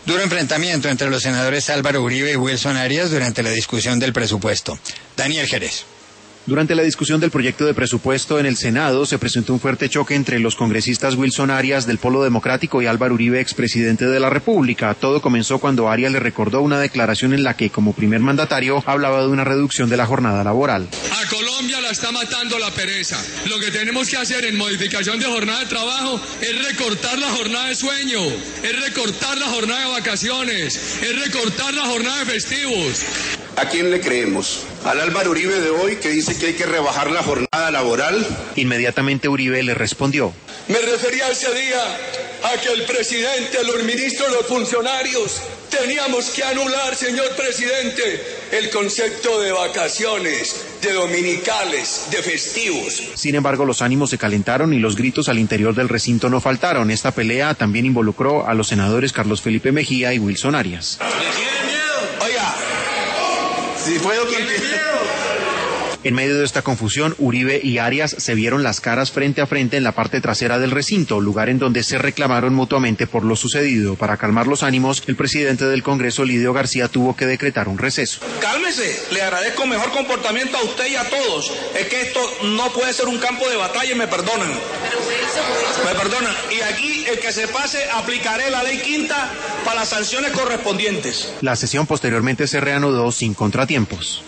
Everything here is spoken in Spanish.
Duro enfrentamiento entre los senadores Álvaro Uribe y Wilson Arias durante la discusión del presupuesto. Daniel Jerez. Durante la discusión del proyecto de presupuesto en el Senado se presentó un fuerte choque entre los congresistas Wilson Arias del Polo Democrático y Álvaro Uribe, expresidente de la República. Todo comenzó cuando Arias le recordó una declaración en la que, como primer mandatario, hablaba de una reducción de la jornada laboral. A Colombia la está matando la pereza. Lo que tenemos que hacer en modificación de jornada de trabajo es recortar la jornada de sueño, es recortar la jornada de vacaciones, es recortar la jornada de festivos. ¿A quién le creemos? ¿Al Álvaro Uribe de hoy, que dice que hay que rebajar la jornada laboral? Inmediatamente Uribe le respondió. Me refería ese día a que el presidente, los ministros, los funcionarios, teníamos que anular, señor presidente, el concepto de vacaciones, de dominicales, de festivos. Sin embargo, los ánimos se calentaron y los gritos al interior del recinto no faltaron. Esta pelea también involucró a los senadores Carlos Felipe Mejía y Wilson Arias. Si puedo En medio de esta confusión, Uribe y Arias se vieron las caras frente a frente en la parte trasera del recinto, lugar en donde se reclamaron mutuamente por lo sucedido. Para calmar los ánimos, el presidente del Congreso, Lidio García, tuvo que decretar un receso. Cálmese, le agradezco mejor comportamiento a usted y a todos. Es que esto no puede ser un campo de batalla y me perdonan. Me perdonan. Y aquí, el que se pase, aplicaré la ley quinta para las sanciones correspondientes. La sesión posteriormente se reanudó sin contratiempos.